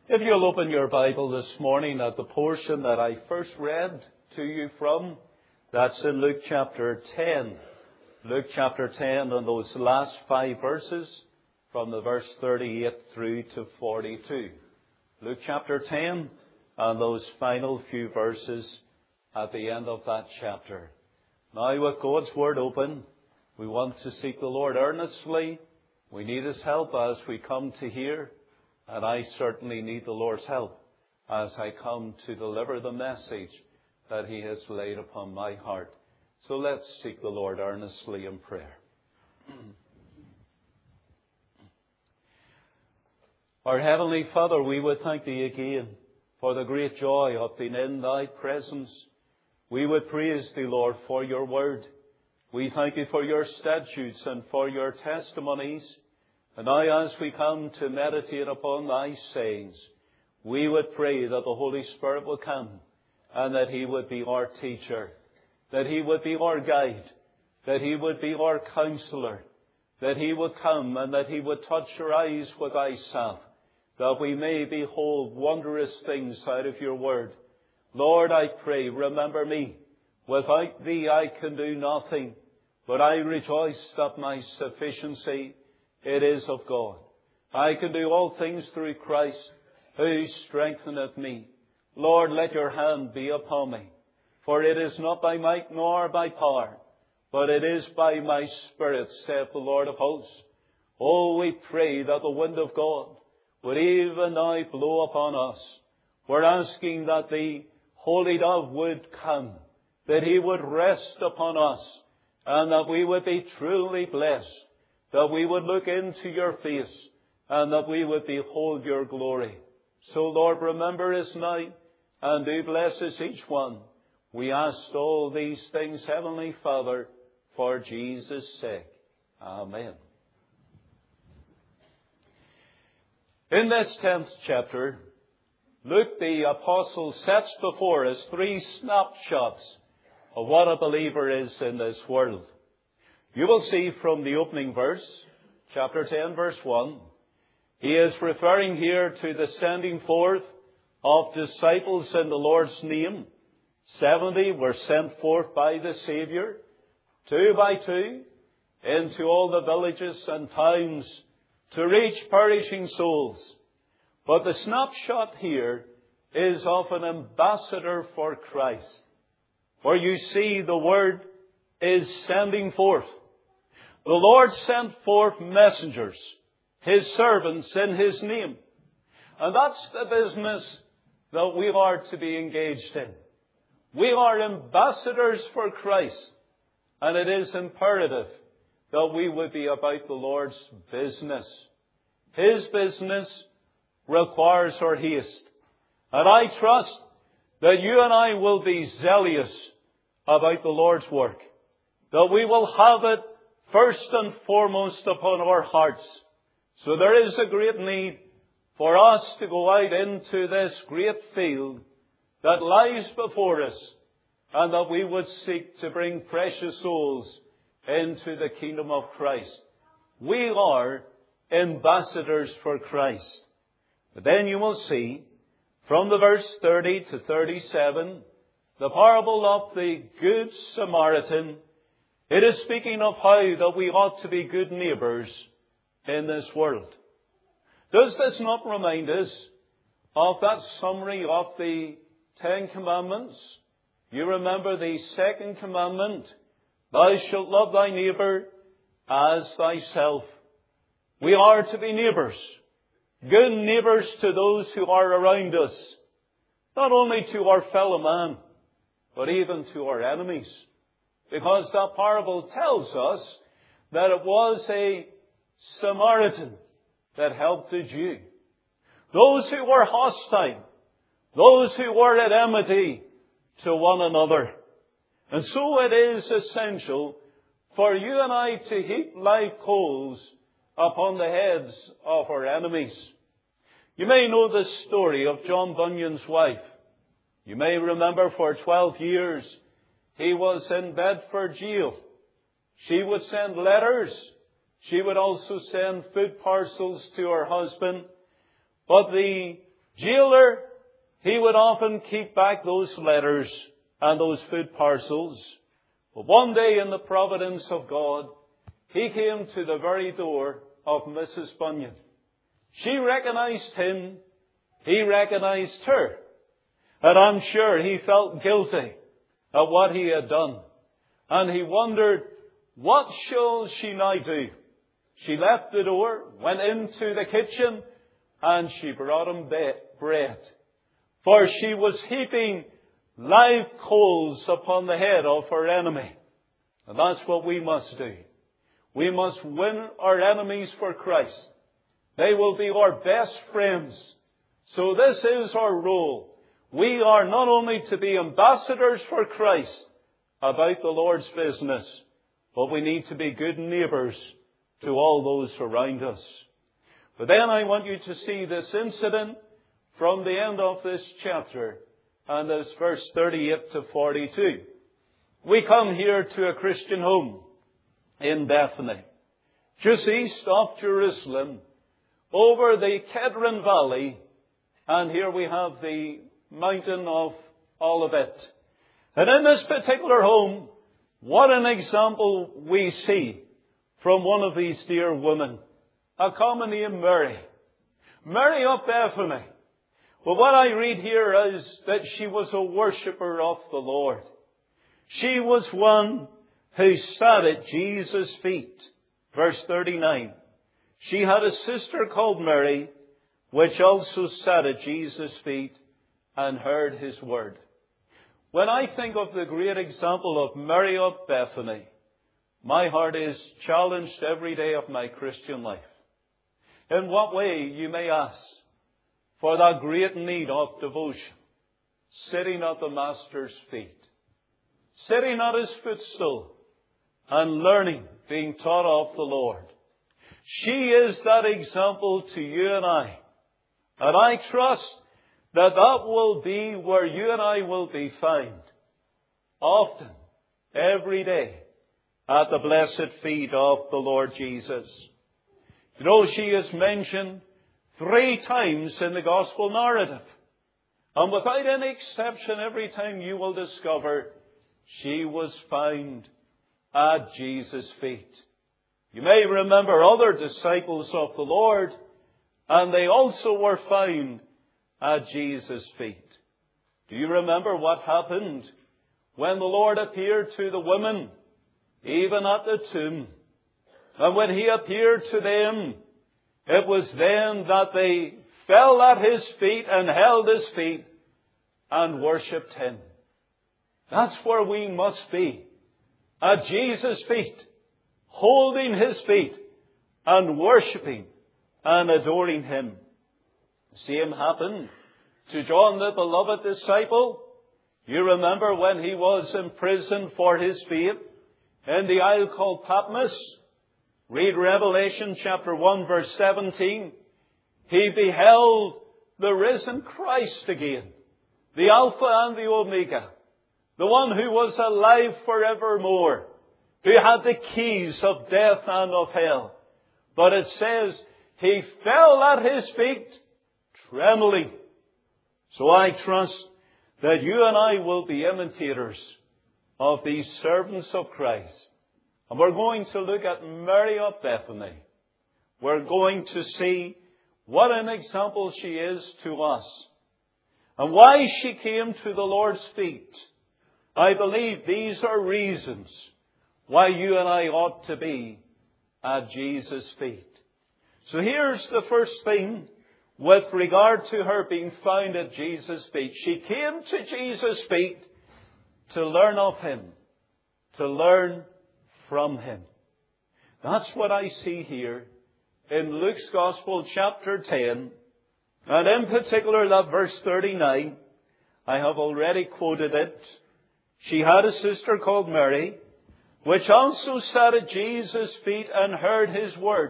If you'll open your Bible this morning at the portion that I first read to you from, that's in Luke chapter 10. Luke chapter 10 and those last 5 verses from the verse 38 through to 42. Luke chapter 10 and those final few verses at the end of that chapter. Now with God's Word open, we want to seek the Lord earnestly. We need His help as we come to hear. And I certainly need the Lord's help as I come to deliver the message that He has laid upon my heart. So let's seek the Lord earnestly in prayer. Our Heavenly Father, we would thank Thee again for the great joy of being in Thy presence. We would praise Thee, Lord, for Your Word. We thank Thee for Your statutes and for Your testimonies. And now as we come to meditate upon Thy sayings, we would pray that the Holy Spirit will come and that He would be our teacher, that He would be our guide, that He would be our counselor, that He would come and that He would touch our eyes with Thyself, that we may behold wondrous things out of Your Word. Lord, I pray, remember me. Without Thee I can do nothing, but I rejoice that my sufficiency it is of God. I can do all things through Christ who strengtheneth me. Lord, let Your hand be upon me. For it is not by might nor by power, but it is by my Spirit, saith the Lord of hosts. Oh, we pray that the wind of God would even now blow upon us. We're asking that the Holy Dove would come, that He would rest upon us, and that we would be truly blessed, that we would look into Your face, and that we would behold Your glory. So, Lord, remember us now, and do bless us each one. We ask all these things, Heavenly Father, for Jesus' sake. Amen. In this 10th chapter, Luke the Apostle sets before us 3 snapshots of what a believer is in this world. You will see from the opening verse, chapter 10, verse 1, he is referring here to the sending forth of disciples in the Lord's name. 70 were sent forth by the Saviour, 2 by 2, into all the villages and towns to reach perishing souls. But the snapshot here is of an ambassador for Christ. For you see, the word is sending forth. The Lord sent forth messengers, His servants in His name. And that's the business that we are to be engaged in. We are ambassadors for Christ. And it is imperative that we would be about the Lord's business. His business requires our haste. And I trust that you and I will be zealous about the Lord's work. That we will have it first and foremost upon our hearts. So there is a great need for us to go out into this great field that lies before us, and that we would seek to bring precious souls into the kingdom of Christ. We are ambassadors for Christ. But then you will see, from the verse 30 to 37, the parable of the Good Samaritan. It is speaking of how that we ought to be good neighbours in this world. Does this not remind us of that summary of the 10 Commandments? You remember the 2nd commandment, thou shalt love thy neighbour as thyself. We are to be neighbours, good neighbours to those who are around us, not only to our fellow man, but even to our enemies. Because that parable tells us that it was a Samaritan that helped a Jew. Those who were hostile, those who were at enmity to one another. And so it is essential for you and I to heap live coals upon the heads of our enemies. You may know the story of John Bunyan's wife. You may remember for 12 years he was in Bedford jail. She would send letters. She would also send food parcels to her husband. But the jailer, he would often keep back those letters and those food parcels. But one day in the providence of God, he came to the very door of Mrs. Bunyan. She recognized him. He recognized her. And I'm sure he felt guilty at what he had done. And he wondered, what shall she now do? She left the door, went into the kitchen, and she brought him bread. For she was heaping live coals upon the head of her enemy. And that's what we must do. We must win our enemies for Christ. They will be our best friends. So this is our role. We are not only to be ambassadors for Christ about the Lord's business, but we need to be good neighbours to all those around us. But then I want you to see this incident from the end of this chapter, and this verse 38 to 42. We come here to a Christian home in Bethany, just east of Jerusalem, over the Kedron Valley, and here we have the mountain of Olivet. And in this particular home, what an example we see from one of these dear women, a common name, Mary. Mary of Bethany. But what I read here is that she was a worshipper of the Lord. She was one who sat at Jesus' feet. Verse 39. She had a sister called Mary, which also sat at Jesus' feet and heard his word. When I think of the great example of Mary of Bethany, my heart is challenged every day of my Christian life. In what way, you may ask, for that great need of devotion, sitting at the Master's feet, sitting at his footstool, and learning, being taught of the Lord. She is that example to you and I. And I trust that that will be where you and I will be found. Often, every day, at the blessed feet of the Lord Jesus. You know, she is mentioned 3 times in the Gospel narrative. And without any exception, every time you will discover she was found at Jesus' feet. You may remember other disciples of the Lord, and they also were found at Jesus' feet. Do you remember what happened when the Lord appeared to the women, even at the tomb? And when he appeared to them, it was then that they fell at his feet and held his feet and worshipped him. That's where we must be, at Jesus' feet, holding his feet and worshipping and adoring him. The same happened to John, the beloved disciple. You remember when he was imprisoned for his faith in the isle called Patmos. Read Revelation chapter 1 verse 17. He beheld the risen Christ again, the Alpha and the Omega, the one who was alive forevermore, who had the keys of death and of hell. But it says, he fell at his feet, trembling. So I trust that you and I will be imitators of these servants of Christ. And we're going to look at Mary of Bethany. We're going to see what an example she is to us, and why she came to the Lord's feet. I believe these are reasons why you and I ought to be at Jesus' feet. So here's the first thing with regard to her being found at Jesus' feet. She came to Jesus' feet to learn of him, to learn from him. That's what I see here in Luke's Gospel chapter 10, and in particular that verse 39. I have already quoted it. She had a sister called Mary, which also sat at Jesus' feet and heard his word.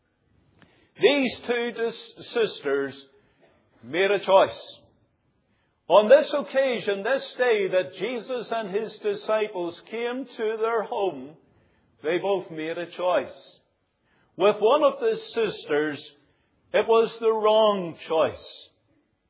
These 2 sisters made a choice. On this occasion, this day that Jesus and his disciples came to their home, they both made a choice. With one of the sisters, it was the wrong choice.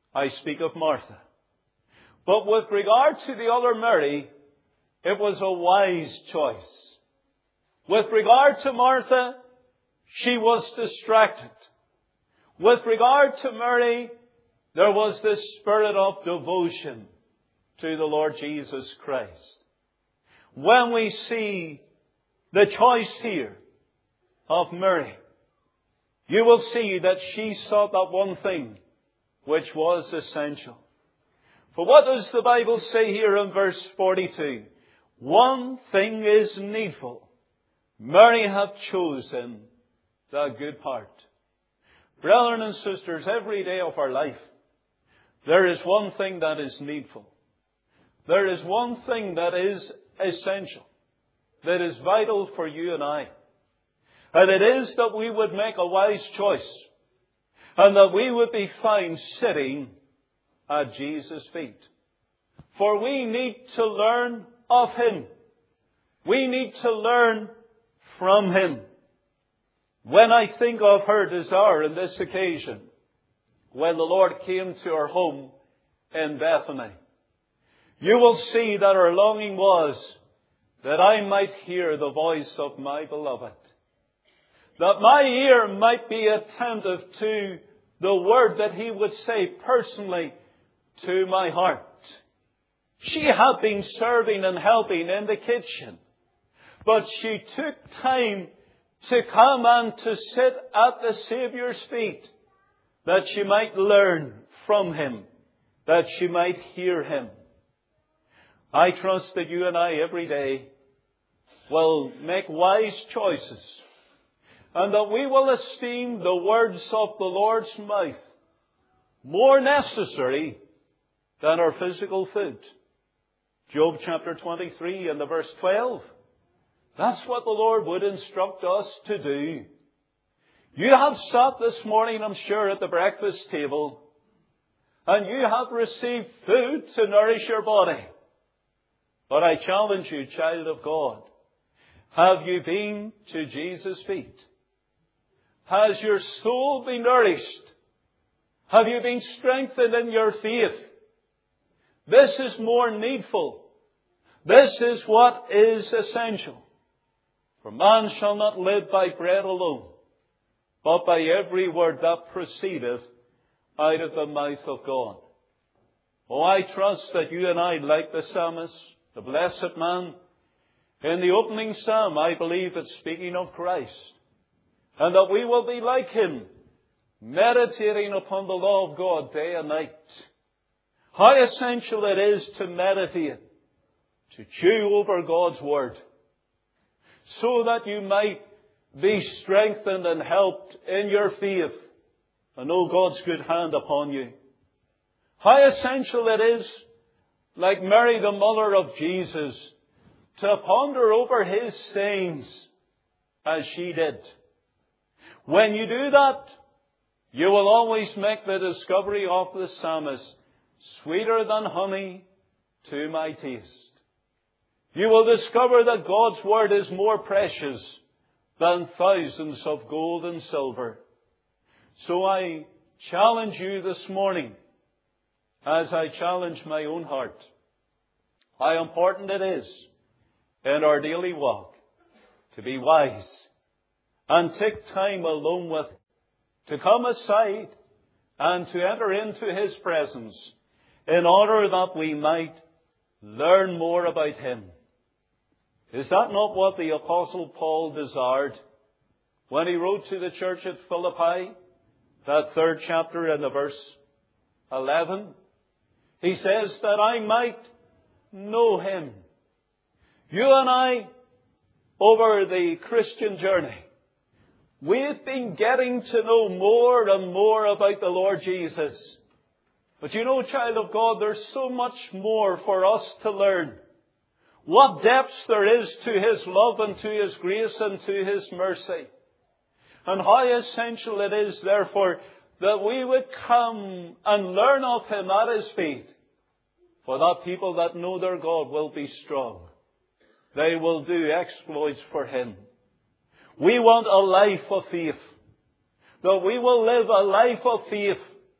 I speak of Martha. But with regard to the other Mary, it was a wise choice. With regard to Martha, she was distracted. With regard to Mary, there was this spirit of devotion to the Lord Jesus Christ. When we see the choice here of Mary, you will see that she sought that one thing which was essential. For what does the Bible say here in verse 42? One thing is needful. Mary hath chosen the good part. Brethren and sisters, every day of our life, there is one thing that is needful. There is one thing that is essential, that is vital for you and I. And it is that we would make a wise choice, and that we would be found sitting at Jesus' feet. For we need to learn of Him. We need to learn from Him. When I think of her desire on this occasion, when the Lord came to her home in Bethany, you will see that her longing was that I might hear the voice of my beloved. That my ear might be attentive to the word that He would say personally to my heart. She had been serving and helping in the kitchen, but she took time to come and to sit at the Saviour's feet, that she might learn from Him, that she might hear Him. I trust that you and I every day will make wise choices, and that we will esteem the words of the Lord's mouth more necessary than our physical food. Job chapter 23 and the verse 12. That's what the Lord would instruct us to do. You have sat this morning, I'm sure, at the breakfast table, and you have received food to nourish your body. But I challenge you, child of God, have you been to Jesus' feet? Has your soul been nourished? Have you been strengthened in your faith? This is more needful. This is what is essential. For man shall not live by bread alone, but by every word that proceedeth out of the mouth of God. Oh, I trust that you and I, like the psalmist, the blessed man, in the opening psalm, I believe it's speaking of Christ, and that we will be like Him, meditating upon the law of God day and night. How essential it is to meditate, to chew over God's Word, so that you might be strengthened and helped in your faith and know God's good hand upon you. How essential it is, like Mary, the mother of Jesus, to ponder over His sayings as she did. When you do that, you will always make the discovery of the psalmist, sweeter than honey to my taste. You will discover that God's Word is more precious than thousands of gold and silver. So I challenge you this morning, as I challenge my own heart, how important it is in our daily walk to be wise and take time alone with Him, to come aside and to enter into His presence in order that we might learn more about Him. Is that not what the Apostle Paul desired when he wrote to the church at Philippi, that 3rd chapter and the verse 11? He says that I might know Him. You and I, over the Christian journey, we've been getting to know more and more about the Lord Jesus. But you know, child of God, there's so much more for us to learn. What depths there is to His love and to His grace and to His mercy. And how essential it is, therefore, that we would come and learn of Him at His feet. For that people that know their God will be strong. They will do exploits for Him. We want a life of faith. That we will live a life of faith.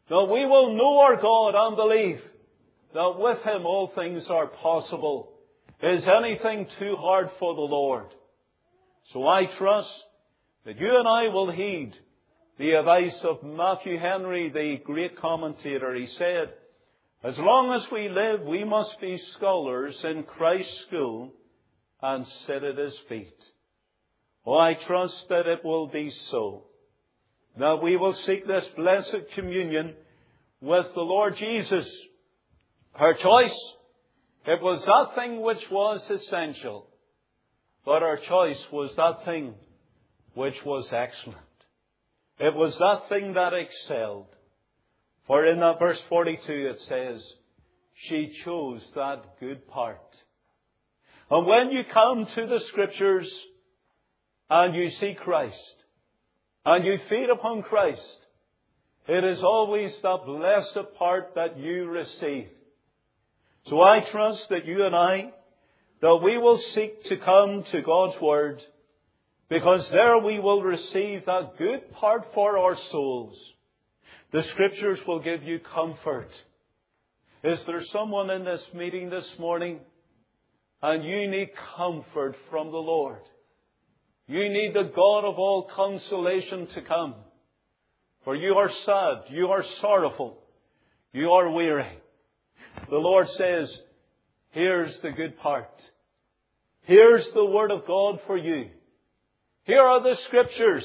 that we will know our God and believe that with Him all things are possible. Is anything too hard for the Lord? So I trust that you and I will heed the advice of Matthew Henry, the great commentator. He said, as long as we live, we must be scholars in Christ's school and sit at His feet. Oh, I trust that it will be so, that we will seek this blessed communion with the Lord Jesus. Her choice, it was that thing which was essential, but her choice was that thing which was excellent. It was that thing that excelled. For in that verse 42 it says, she chose that good part. And when you come to the Scriptures and you see Christ, and you feed upon Christ, it is always the blessed part that you receive. So I trust that you and I, that we will seek to come to God's Word, because there we will receive that good part for our souls. The Scriptures will give you comfort. Is there someone in this meeting this morning and you need comfort from the Lord? You need the God of all consolation to come. For you are sad, you are sorrowful, you are weary. The Lord says, here's the good part. Here's the Word of God for you. Here are the Scriptures.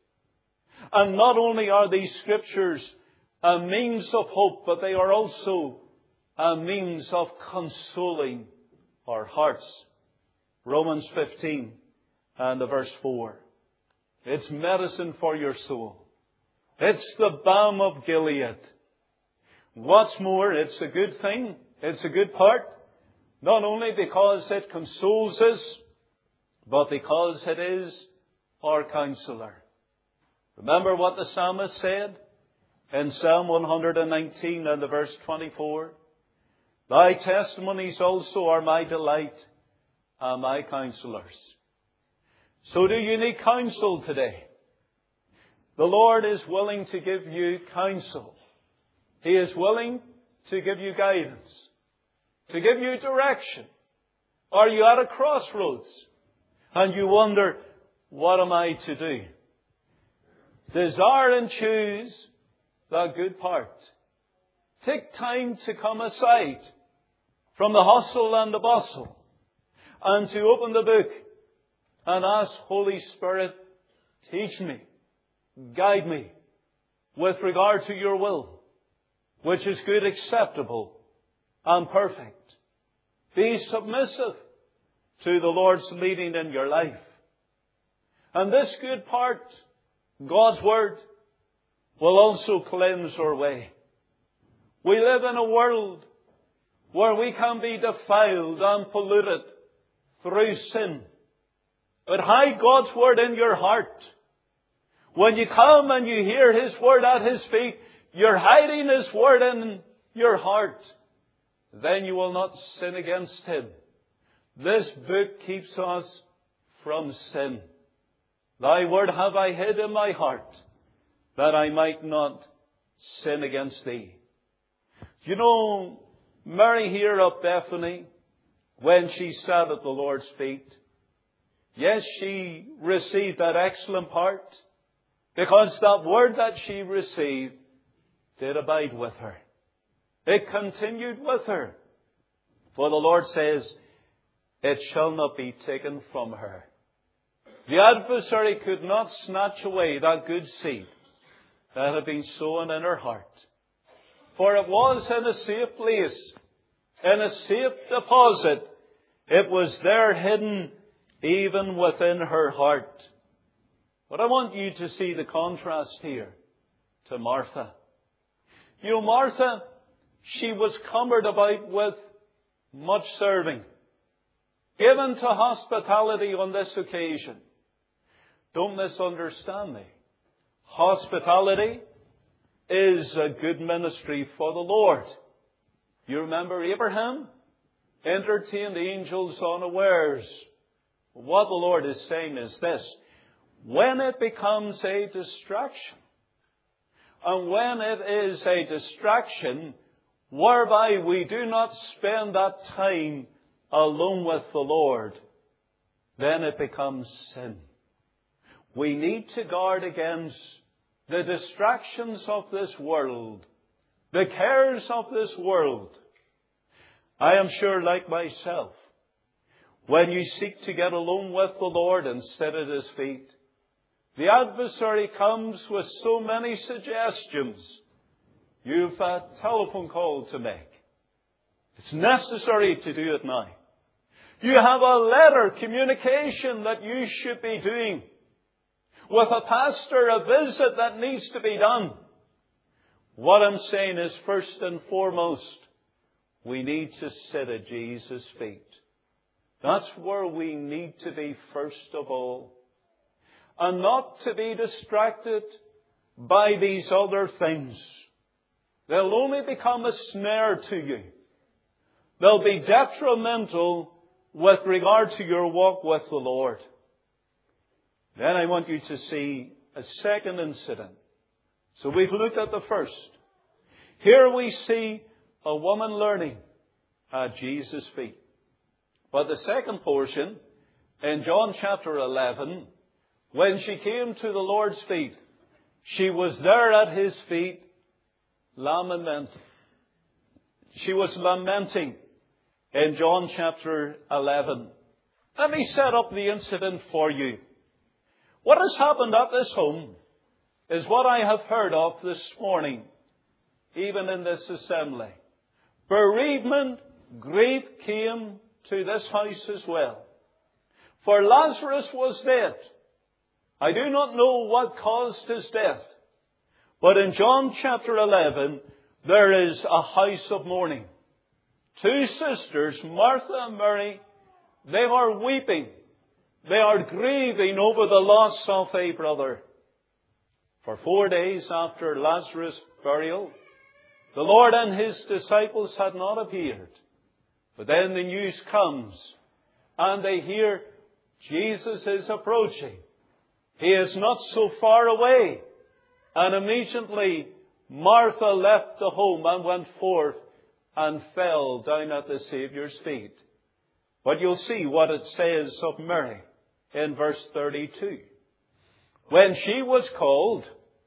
And not only are these Scriptures a means of hope, but they are also a means of consoling our hearts. Romans 15 and the verse 4. It's medicine for your soul. It's the balm of Gilead. What's more, it's a good thing. It's a good part. Not only because it consoles us, but because it is our counselor. Remember what the psalmist said in Psalm 119 and the verse 24? Thy testimonies also are my delight and my counselors. So do you need counsel today? The Lord is willing to give you counsel. He is willing to give you guidance, to give you direction. Are you at a crossroads and you wonder, what am I to do? Desire and choose the good part. Take time to come aside from the hustle and the bustle and to open the book and ask, Holy Spirit, teach me, guide me with regard to your will, which is good, acceptable, and perfect. Be submissive to the Lord's leading in your life. And this good part, God's Word, will also cleanse our way. We live in a world where we can be defiled and polluted through sin. But hide God's Word in your heart. When you come and you hear His Word at His feet, you're hiding His Word in your heart. Then you will not sin against Him. This book keeps us from sin. Thy Word have I hid in my heart, that I might not sin against Thee. You know, Mary here of Bethany, when she sat at the Lord's feet, yes, she received that excellent part, because that Word that she received did abide with her. It continued with her. For the Lord says, it shall not be taken from her. The adversary could not snatch away that good seed that had been sown in her heart. For it was in a safe place, in a safe deposit. It was there hidden even within her heart. But I want you to see the contrast here to Martha. You know, Martha, she was cumbered about with much serving, given to hospitality on this occasion. Don't misunderstand me. Hospitality is a good ministry for the Lord. You remember Abraham entertained the angels unawares. What the Lord is saying is this: when it becomes a distraction, and when it is a distraction whereby we do not spend that time alone with the Lord, then it becomes sin. We need to guard against the distractions of this world, the cares of this world. I am sure, like myself, when you seek to get alone with the Lord and sit at His feet, the adversary comes with so many suggestions. You've a telephone call to make. It's necessary to do it now. You have a letter communication that you should be doing. With a pastor, a visit that needs to be done. What I'm saying is, first and foremost, we need to sit at Jesus' feet. That's where we need to be first of all. And not to be distracted by these other things. They'll only become a snare to you. They'll be detrimental with regard to your walk with the Lord. Then I want you to see a second incident. So we've looked at the first. Here we see a woman learning at Jesus' feet. But the second portion, in John chapter 11, when she came to the Lord's feet, she was there at His feet, lamenting. She was lamenting in John chapter 11. Let me set up the incident for you. What has happened at this home is what I have heard of this morning, even in this assembly. Bereavement, grief came to this house as well. For Lazarus was dead. I do not know what caused his death. But in John chapter 11, there is a house of mourning. Two sisters, Martha and Mary, they are weeping. They are grieving over the loss of a brother. For 4 days after Lazarus' burial, the Lord and His disciples had not appeared. But then the news comes, and they hear Jesus is approaching. He is not so far away. And immediately Martha left the home and went forth and fell down at the Saviour's feet. But you'll see what it says of Mary in verse 32. When she was called,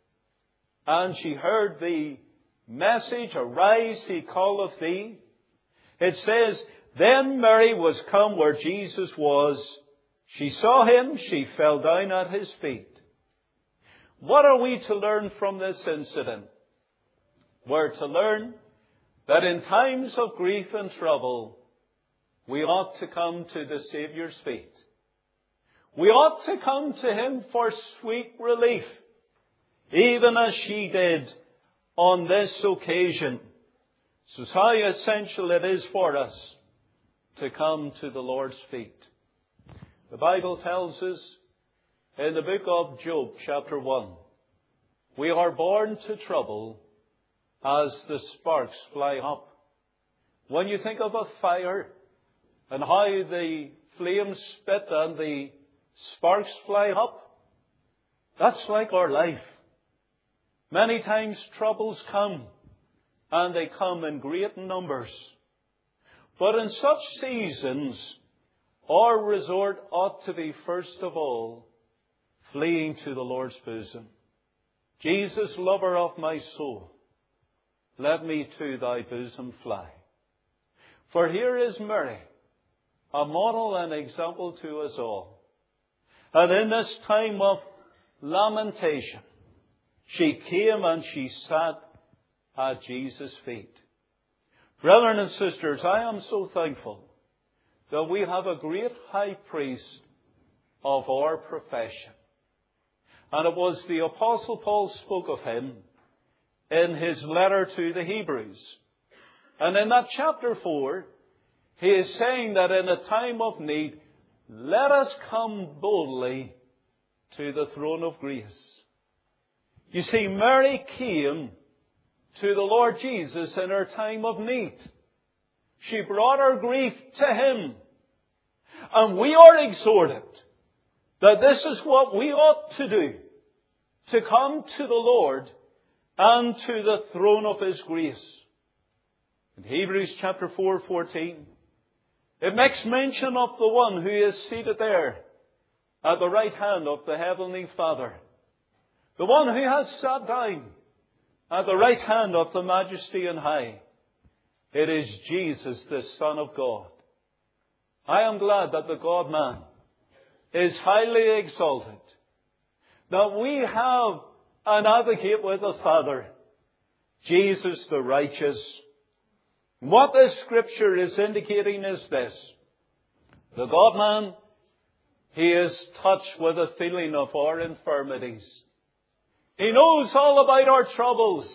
and she heard the message, Arise, He calleth thee. It says, Then Mary was come where Jesus was. She saw Him, she fell down at His feet. What are we to learn from this incident? We're to learn that in times of grief and trouble, we ought to come to the Saviour's feet. We ought to come to Him for sweet relief, even as she did on this occasion. So how essential it is for us to come to the Lord's feet. The Bible tells us in the book of Job, chapter 1, we are born to trouble as the sparks fly up. When you think of a fire and how the flames spit and the sparks fly up, that's like our life. Many times troubles come, and they come in great numbers. But in such seasons, our resort ought to be, first of all, fleeing to the Lord's bosom. Jesus, lover of my soul, let me to thy bosom fly. For here is Mary, a model and example to us all. And in this time of lamentation, she came and she sat at Jesus' feet. Brethren and sisters, I am so thankful that we have a great high priest of our profession. And it was the Apostle Paul spoke of him in his letter to the Hebrews. And in that chapter 4, he is saying that in a time of need, let us come boldly to the throne of grace. You see, Mary came to the Lord Jesus in her time of need. She brought her grief to Him. And we are exhorted that this is what we ought to do. To come to the Lord and to the throne of His grace. In Hebrews chapter 4:14, it makes mention of the one who is seated there at the right hand of the Heavenly Father. The one who has sat down at the right hand of the Majesty on high. It is Jesus, the Son of God. I am glad that the God-man is highly exalted, that we have an advocate with the Father, Jesus the righteous. What this Scripture is indicating is this: the God-man, He is touched with the feeling of our infirmities. He knows all about our troubles,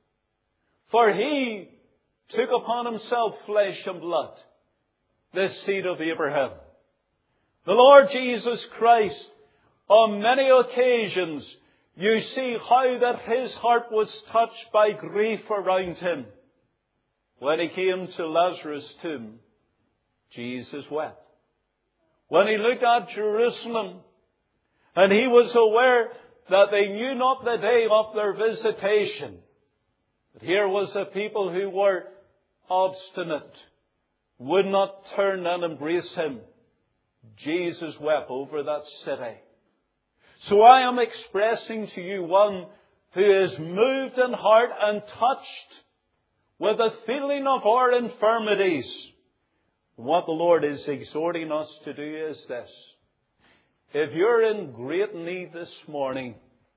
for He took upon Himself flesh and blood, the seed of Abraham. The Lord Jesus Christ, on many occasions, you see how that His heart was touched by grief around Him. When He came to Lazarus' tomb, Jesus wept. When He looked at Jerusalem, and He was aware that they knew not the day of their visitation, but here was a people who were obstinate, would not turn and embrace Him. Jesus wept over that city. So I am expressing to you one who is moved in heart and touched with the feeling of our infirmities. What the Lord is exhorting us to do is this: if you're in great need this morning,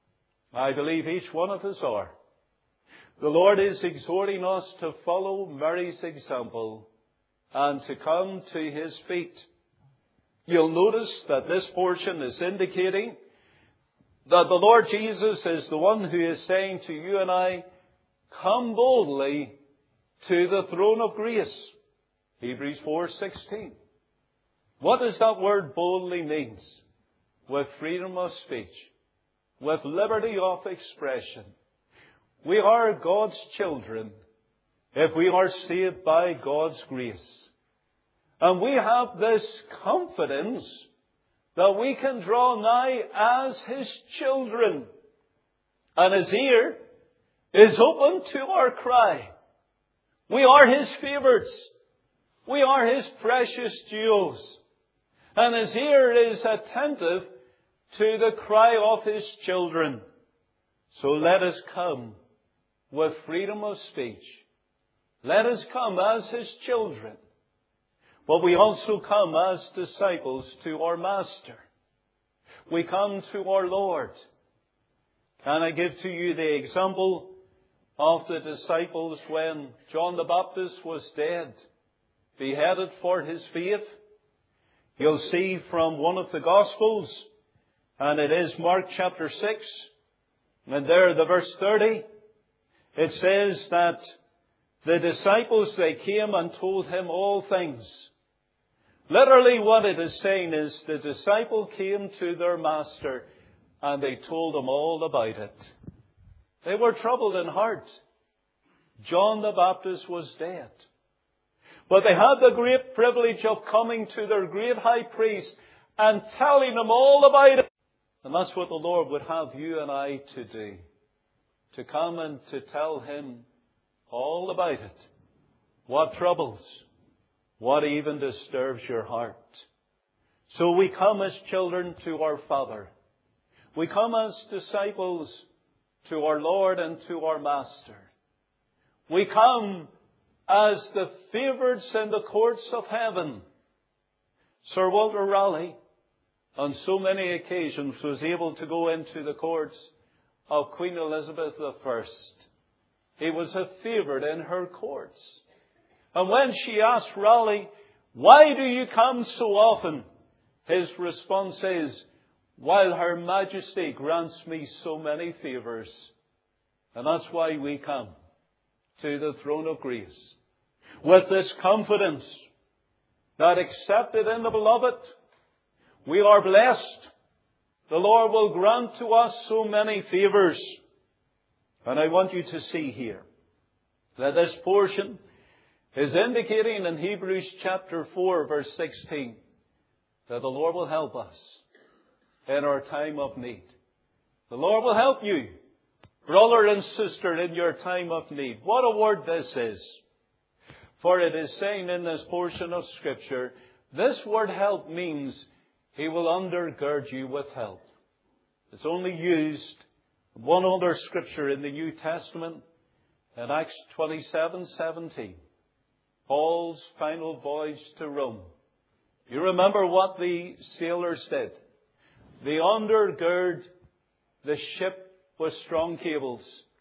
I believe each one of us are, the Lord is exhorting us to follow Mary's example and to come to His feet. You'll notice that this portion is indicating that the Lord Jesus is the one who is saying to you and I, come boldly to the throne of grace. Hebrews 4:16. What does that word boldly mean? With freedom of speech, with liberty of expression. We are God's children if we are saved by God's grace. And we have this confidence that we can draw nigh as His children. And His ear is open to our cry. We are His favorites. We are His precious jewels. And His ear is attentive to the cry of His children. So let us come with freedom of speech. Let us come as His children. But we also come as disciples to our Master. We come to our Lord. Can I give to you the example of the disciples when John the Baptist was dead, beheaded for his faith? You'll see from one of the Gospels, and it is Mark chapter 6, and there the verse 30, it says that the disciples, they came and told Him all things. Literally what it is saying is the disciple came to their Master and they told Him all about it. They were troubled in heart. John the Baptist was dead. But they had the great privilege of coming to their great high priest and telling him all about it. And that's what the Lord would have you and I to do. To come and to tell Him all about it. What troubles, what even disturbs your heart. So we come as children to our Father. We come as disciples to our Lord and to our Master. We come as the favourites in the courts of heaven. Sir Walter Raleigh, on so many occasions, was able to go into the courts of Queen Elizabeth I. He was a favourite in her courts. And when she asked Raleigh, why do you come so often? His response is, while Her Majesty grants me so many favours. And that's why we come to the throne of grace. With this confidence that accepted in the Beloved, we are blessed. The Lord will grant to us so many favours. And I want you to see here that this portion is indicating in Hebrews chapter 4 verse 16 that the Lord will help us in our time of need. The Lord will help you Brother and sister, in your time of need. What a word this is. For it is saying in this portion of Scripture, this word help means He will undergird you with help. It's only used in one other Scripture in the New Testament, in Acts 27:17. Paul's final voyage to Rome. You remember what the sailors did. They undergird the ship with strong cables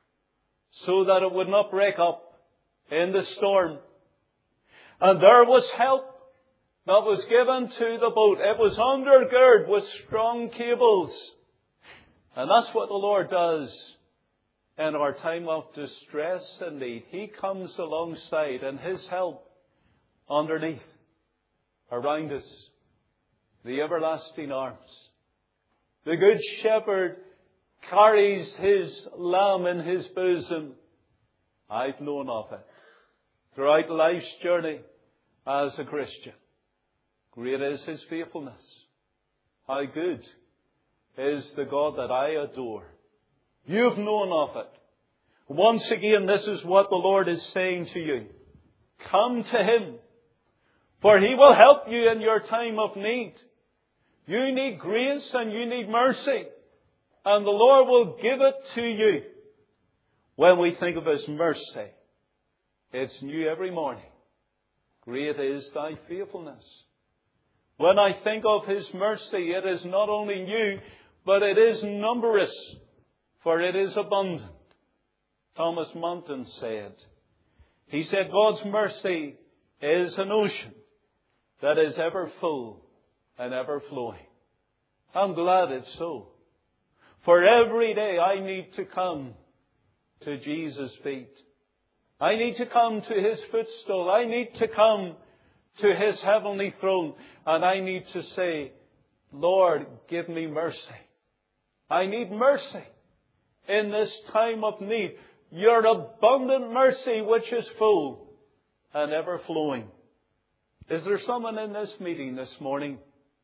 so that it would not break up in the storm. And there was help that was given to the boat. It was undergirded with strong cables. And that's what the Lord does in our time of distress and need. He comes alongside and His help underneath, around us, the everlasting arms. The Good Shepherd carries His lamb in His bosom. I've known of it throughout life's journey as a Christian. Great is His faithfulness. How good is the God that I adore. You've known of it. Once again, this is what the Lord is saying to you. Come to Him, for He will help you in your time of need. You need grace and you need mercy, and the Lord will give it to you. When we think of His mercy, it's new every morning. Great is Thy faithfulness. When I think of His mercy, it is not only new, but it is numberless, for it is abundant. Thomas Monton said, he said, God's mercy is an ocean that is ever full and ever flowing. I'm glad it's so. For every day I need to come to Jesus' feet. I need to come to His footstool. I need to come to His heavenly throne. And I need to say, Lord, give me mercy. I need mercy in this time of need. Your abundant mercy which is full and ever flowing. Is there someone in this meeting this morning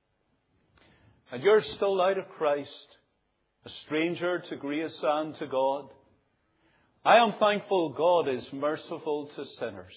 and you're still out of Christ, a stranger to grace and to God? I am thankful God is merciful to sinners.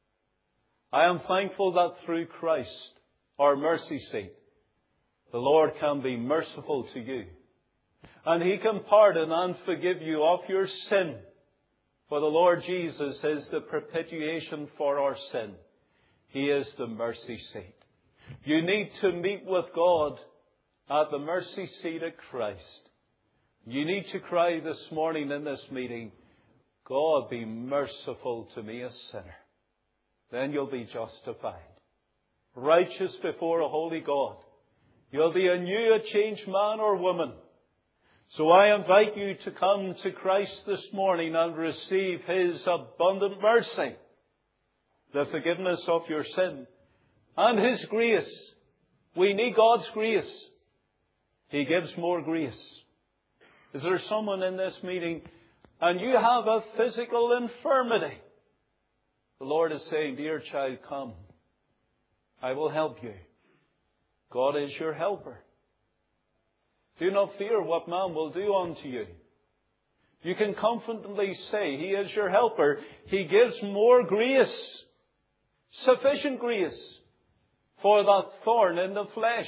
I am thankful that through Christ, our mercy seat, the Lord can be merciful to you. And He can pardon and forgive you of your sin. For the Lord Jesus is the propitiation for our sin. He is the mercy seat. You need to meet with God at the mercy seat of Christ. You need to cry this morning in this meeting, God, be merciful to me, a sinner. Then you'll be justified. Righteous before a holy God. You'll be a new, a changed man or woman. So I invite you to come to Christ this morning and receive His abundant mercy, the forgiveness of your sin, and His grace. We need God's grace. He gives more grace. Is there someone in this meeting and you have a physical infirmity? The Lord is saying, dear child, come. I will help you. God is your helper. Do not fear what man will do unto you. You can confidently say, He is your helper. He gives more grace, sufficient grace, for that thorn in the flesh.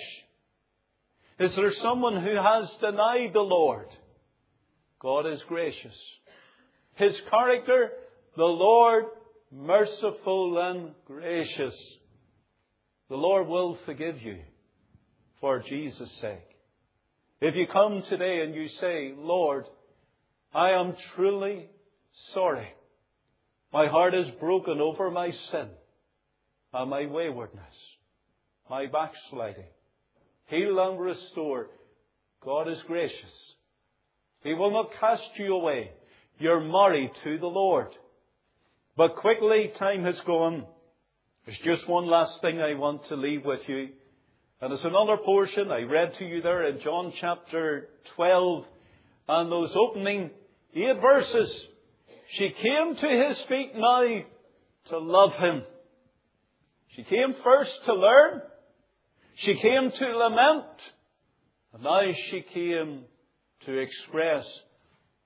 Is there someone who has denied the Lord? God is gracious. His character, the Lord, merciful and gracious. The Lord will forgive you for Jesus' sake. If you come today and you say, Lord, I am truly sorry. My heart is broken over my sin and my waywardness, my backsliding. Heal and restore. God is gracious. He will not cast you away. You're married to the Lord. But quickly, time has gone. There's just one last thing I want to leave with you. And it's another portion I read to you there in John chapter 12. And those opening 8 verses. She came to His feet now to love Him. She came first to learn. She came to lament. And now she came to express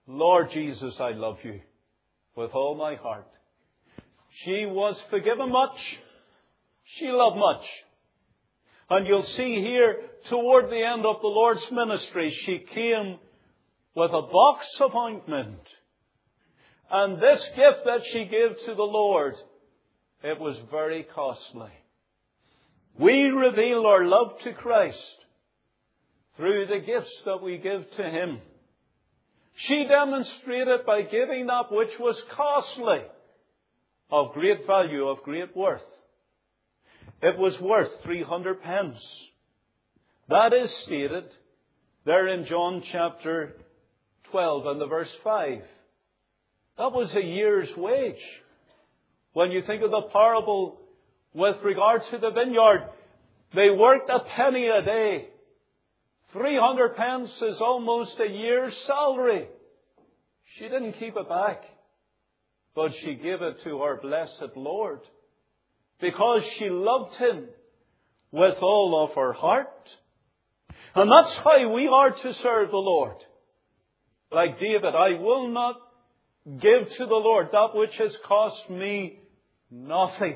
Lord Jesus, I love you with all my heart. She was forgiven much. She loved much. And you'll see here, toward the end of the Lord's ministry, she came with a box of ointment. And this gift that she gave to the Lord, it was very costly. We reveal our love to Christ through the gifts that we give to Him. She demonstrated by giving that which was costly, of great value, of great worth. It was worth 300 pence. That is stated there in John chapter 12 and the verse 5. That was a year's wage. When you think of the parable with regard to the vineyard, they worked a penny a day. 300 pence is almost a year's salary. She didn't keep it back, but she gave it to our blessed Lord because she loved Him with all of her heart. And that's how we are to serve the Lord. Like David, I will not give to the Lord that which has cost me nothing.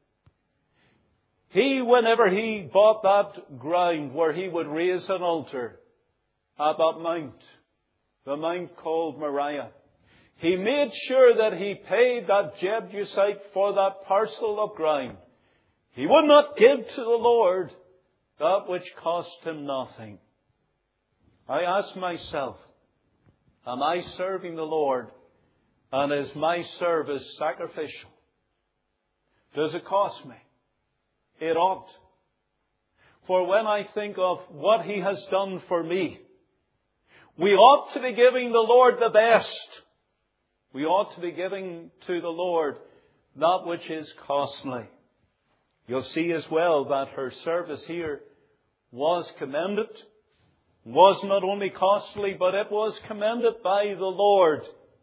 Whenever he bought that ground where he would raise an altar at that mount, the mount called Moriah, he made sure that he paid that Jebusite for that parcel of ground. He would not give to the Lord that which cost him nothing. I ask myself, am I serving the Lord, and is my service sacrificial? Does it cost me? It ought. For when I think of what He has done for me, we ought to be giving the Lord the best. We ought to be giving to the Lord that which is costly. You'll see as well that her service here was commended. Was not only costly, but it was commended by the Lord.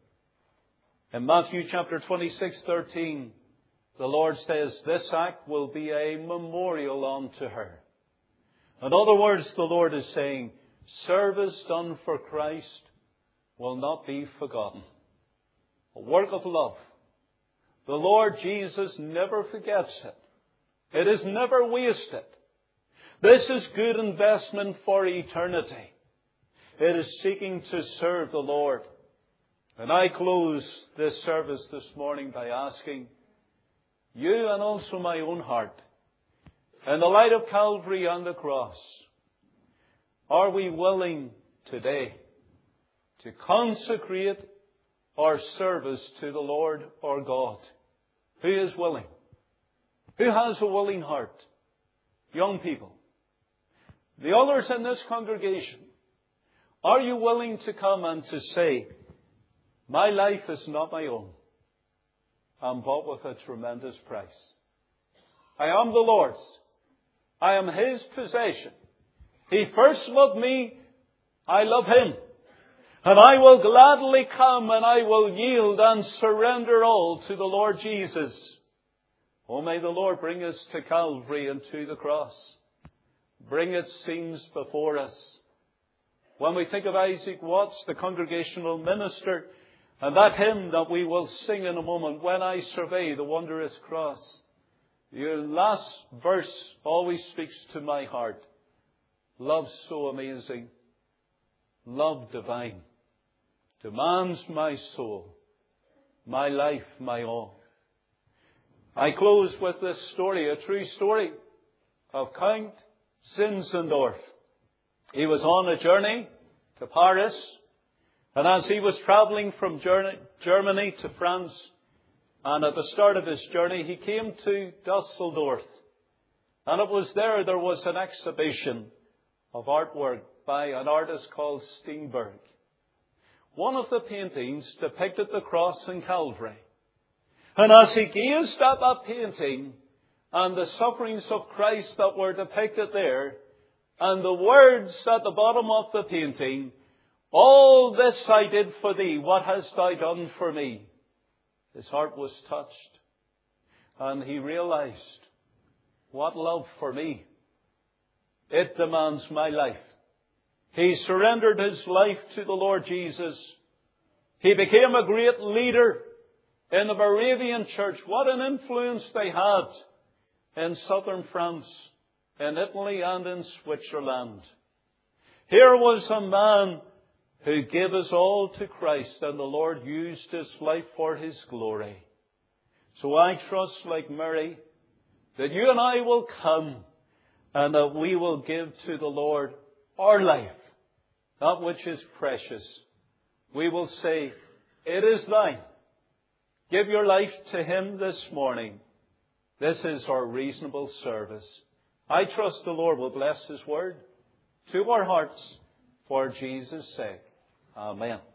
In Matthew chapter 26:13, the Lord says, this act will be a memorial unto her. In other words, the Lord is saying, service done for Christ will not be forgotten. A work of love. The Lord Jesus never forgets it. It is never wasted. This is good investment for eternity. It is seeking to serve the Lord. And I close this service this morning by asking you and also my own heart, in the light of Calvary and the cross, are we willing today to consecrate our service to the Lord our God? Who is willing? Who has a willing heart? Young people. The others in this congregation, are you willing to come and to say, my life is not my own. I'm bought with a tremendous price. I am the Lord's. I am His possession. He first loved me. I love Him. And I will gladly come and I will yield and surrender all to the Lord Jesus. Oh, may the Lord bring us to Calvary and to the cross. Bring its scenes before us. When we think of Isaac Watts, the congregational minister, and that hymn that we will sing in a moment, When I Survey the Wondrous Cross, your last verse always speaks to my heart. Love so amazing, love divine, demands my soul, my life, my all. I close with this story, a true story of Count Zinzendorf. He was on a journey to Paris, and as he was travelling from Germany to France, and at the start of his journey, he came to Dusseldorf. And it was there was an exhibition of artwork by an artist called Steenberg. One of the paintings depicted the cross and Calvary. And as he gazed at that painting and the sufferings of Christ that were depicted there, and the words at the bottom of the painting, all this I did for thee, what hast thou done for me? His heart was touched. And he realized, what love for me. It demands my life. He surrendered his life to the Lord Jesus. He became a great leader in the Moravian Church. What an influence they had in southern France, in Italy and in Switzerland. Here was a man who gave us all to Christ, and the Lord used his life for His glory. So I trust, like Mary, that you and I will come and that we will give to the Lord our life, that which is precious. We will say, it is thine. Give your life to Him this morning. This is our reasonable service. I trust the Lord will bless His word to our hearts for Jesus' sake. Amen.